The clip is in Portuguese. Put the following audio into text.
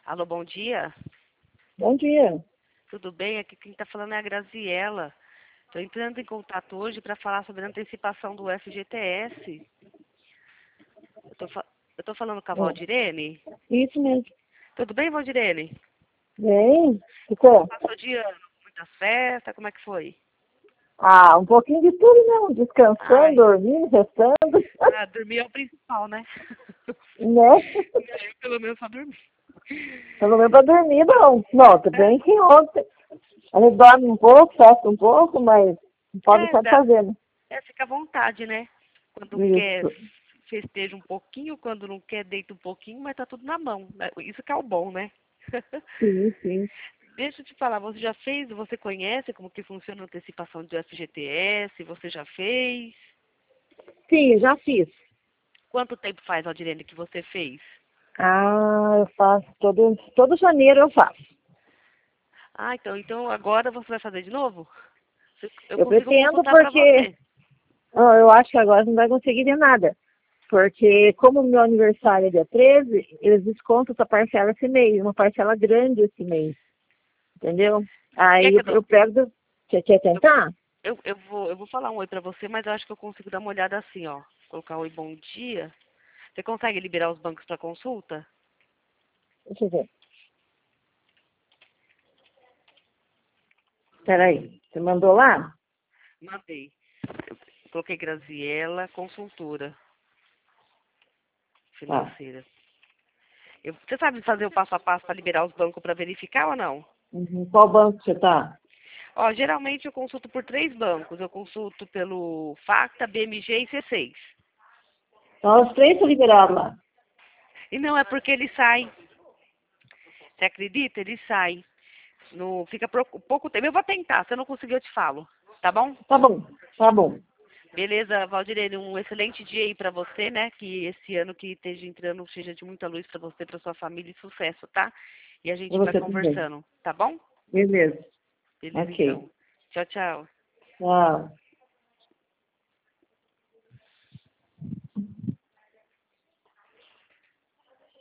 Alô, bom dia. Bom dia. Tudo bem? Aqui quem está falando é a Graziela. Estou entrando em contato hoje para falar sobre a antecipação do FGTS. Eu tô falando com a É, Valdirene. isso mesmo. Tudo bem, Valdirene? Bem, ficou? Passou de ano, muitas festas, como é que foi? Ah, um pouquinho de tudo mesmo. Descansando, Ai, dormindo, restando. dormir é o principal, né? Né? Eu, pelo menos, só dormi. Pelo menos pra dormir, não. Não, tudo É, bem que ontem a gente dorme um pouco, festa um pouco, mas não pode deixar de dá, fazer, né? fica à vontade, né? Quando quer, Isso. festeja um pouquinho, quando não quer, deita um pouquinho, mas tá tudo na mão. Isso que é o bom, né? Sim, sim. Deixa eu te falar, você já fez, você conhece como que funciona a antecipação do FGTS? Você já fez? Sim, já fiz. Quanto tempo faz, Aldirene, que você fez? Ah, eu faço todo janeiro eu faço. Ah, então agora você vai fazer de novo? Eu Eu consigo pretendo consultar para porque você. eu acho que agora não vai conseguir de nada. Porque como o meu aniversário é dia 13, eles descontam essa parcela esse mês, uma parcela grande esse mês, entendeu? Quer Aí que eu, eu pego, você quer eu, tentar? eu vou falar um oi para você, mas eu acho que eu consigo dar uma olhada assim, ó. Colocar oi, bom dia. Você consegue liberar os bancos para consulta? Deixa eu ver. Peraí, você mandou lá? Mandei. Coloquei Graziela, consultora Tá. financeira. Você sabe fazer o passo a passo para liberar os bancos para verificar ou não? Uhum. Qual banco você tá? Ó, geralmente eu consulto por 3 bancos. Eu consulto pelo Facta, BMG e C6. Então, os três estão liberados lá. E não é porque eles saem. Você acredita? Eles saem. No, fica pouco tempo. Eu vou tentar. Se eu não conseguir, eu te falo. Tá bom? Tá bom, tá bom. Beleza, Valdirene. Um excelente dia aí pra você, né? Que esse ano que esteja entrando seja de muita luz pra você, pra sua família e sucesso, tá? E a E gente vai você também. conversando. Tá bom? Beleza. Beleza, Ok. então. Tchau, tchau. Tchau.